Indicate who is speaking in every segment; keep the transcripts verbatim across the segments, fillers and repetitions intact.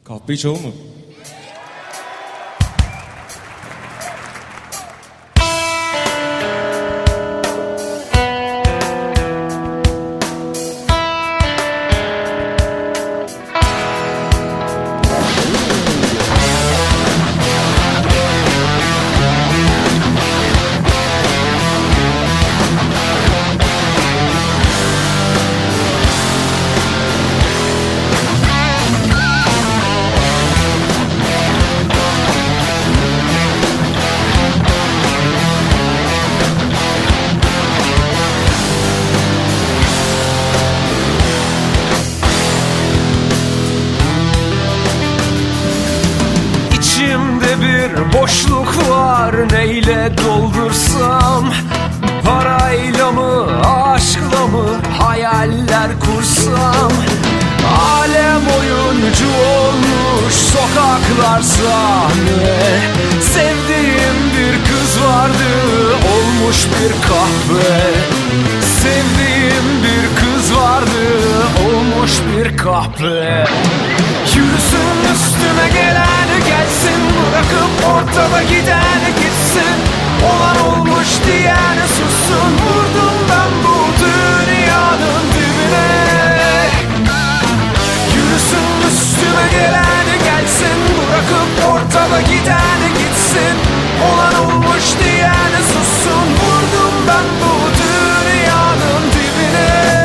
Speaker 1: Kahpeyi çalın mı?
Speaker 2: Bir boşluk var, neyle doldursam? Parayla mı, aşkla mı hayaller kursam? Alem oyuncu olmuş, sokaklar sahne. Sevdiğim bir kız vardı, olmuş bir kahve. Sevdiğim bir kız vardı, olmuş bir kahve. Yürüsün üstüme gelen gelsin, bırakıp ortada giden gitsin. Olan olmuş diyen sussun, vurdum ben bu dünyanın dibine. Yürüsün üstüme gelen gelsin, bırakıp ortada giden gitsin. Olan olmuş diyen sussun, vurdum ben bu dünyanın dibine.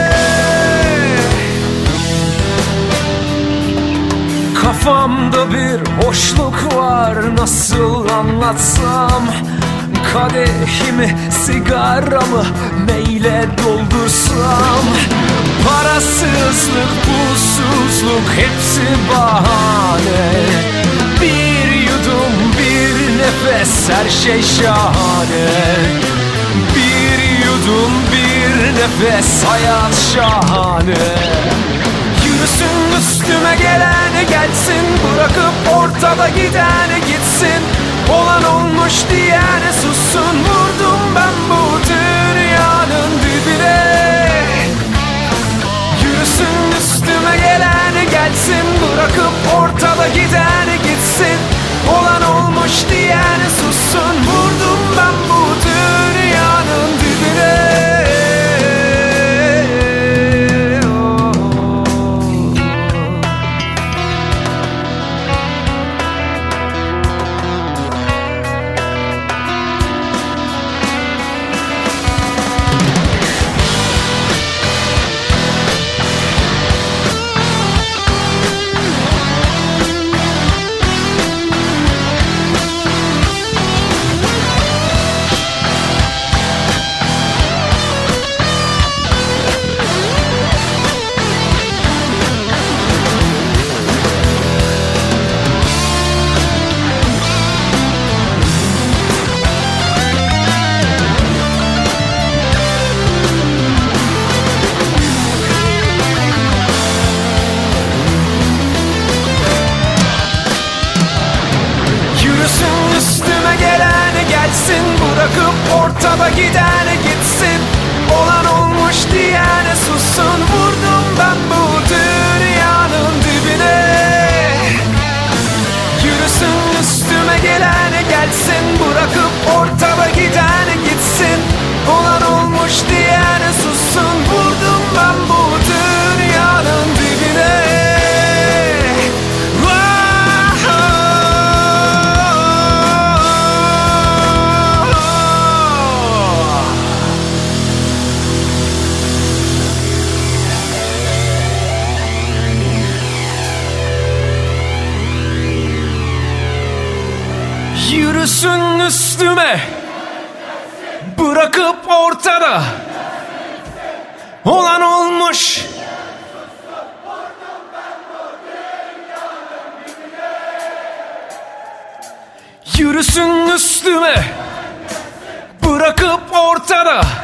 Speaker 2: Kafamda bir boşluk var, nasıl anlatsam? Kadehimi, sigaramı neyle doldursam? Parasızlık, pulsuzluk hepsi bahane. Bir yudum, bir nefes, her şey şahane. Bir yudum, bir nefes, hayat şahane. Yürüsün üstüme gelen gelsin, bırakıp ortada giden gitsin. Olan olmuş diyen sussun, vurdum ben bu dünyanın dibine. Yürüsün üstüme gelen gelsin, bırakıp ortada giden gitsin. Olan olmuş diyen sussun, vurdum ben bu dünyanın dibine. Bırakıp ortada giden gitsin. Olan olmuş diyen sussun, vurdum ben bu dünyanın dibine. Yürüsün üstüme gelen gelsin, bırakıp ortada giden gitsin. Olan olmuş diyen sussun, vurdum ben bu dünyanın dibine. Yürüsün üstüme, bırakıp ortada olan olmuş. Yürüsün üstüme, bırakıp ortada